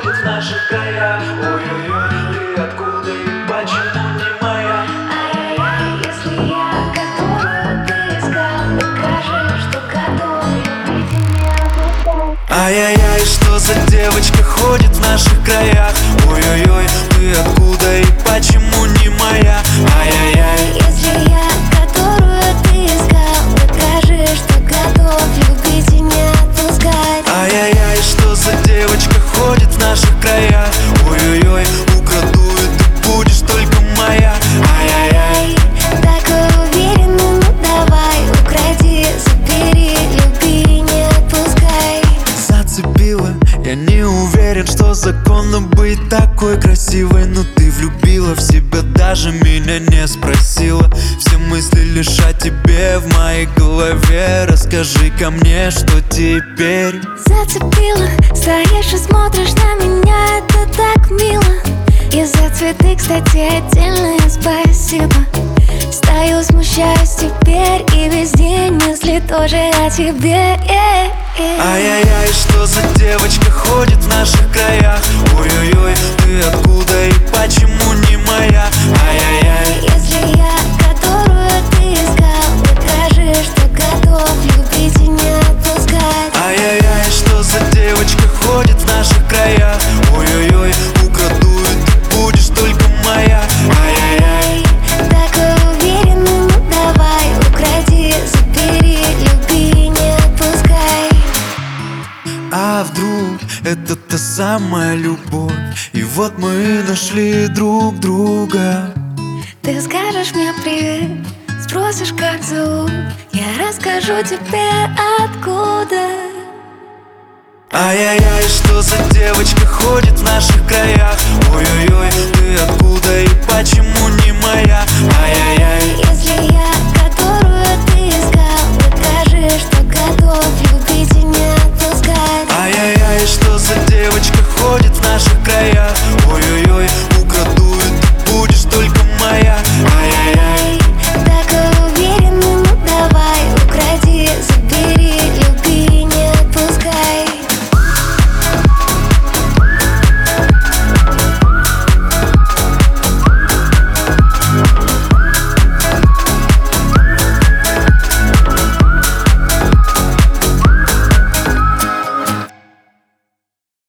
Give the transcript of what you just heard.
ходит в наших краях. Ой-ой-ой, ты откуда и почему не моя? Ай-яй-яй, если я, которую ты искал, докажи, что готов любить и не отпускать. Ай-яй-яй, что за девочка ходит в наших краях? Ой-ой-ой, ты откуда и почему не моя? Ай-яй-яй. Если я, которую ты искал, докажи, что готов любить и не отпускать. Ай-яй-яй, что за девочка ходит в наших краях? Ой-ой-ой, украду и ты будешь только моя. Ай-яй-яй. Такой уверенный, ну давай, укради, забери, люби и не отпускай. Зацепила, я не уверен, что законно быть такой красивой. Но ты влюбила в себя, даже меня не спросила. Все мысли лишь о тебе в моей голове. Расскажи-ка мне, что теперь? Зацепила, стоишь и смотришь на меня, это так мило. И за цветы, кстати, отдельное спасибо. Стою, смущаюсь теперь, и весь день мысли тоже о тебе. Ай-яй-яй, что за девочка ходит в наших краях? Ой-ой-ой, ты откуда и почему не моя? Ай-яй-яй. Если я, которую ты искал, докажи, что готов любить и не отпускать. Ай-яй-яй, что за девочка ходит в наших краях? Ой-ой-ой, украду и ты будешь только моя. Ай-яй-яй. Такой уверенный, ну давай, укради, забери, люби и не отпускай. А вдруг это та самая любовь? И вот мы нашли друг друга. Ты скажешь мне привет, спросишь, как зовут, я расскажу тебе откуда. Ай-яй-яй, что за девочка ходит в наших краях? Ой-ой-ой, ты откуда и почему не моя? Ай-яй-яй.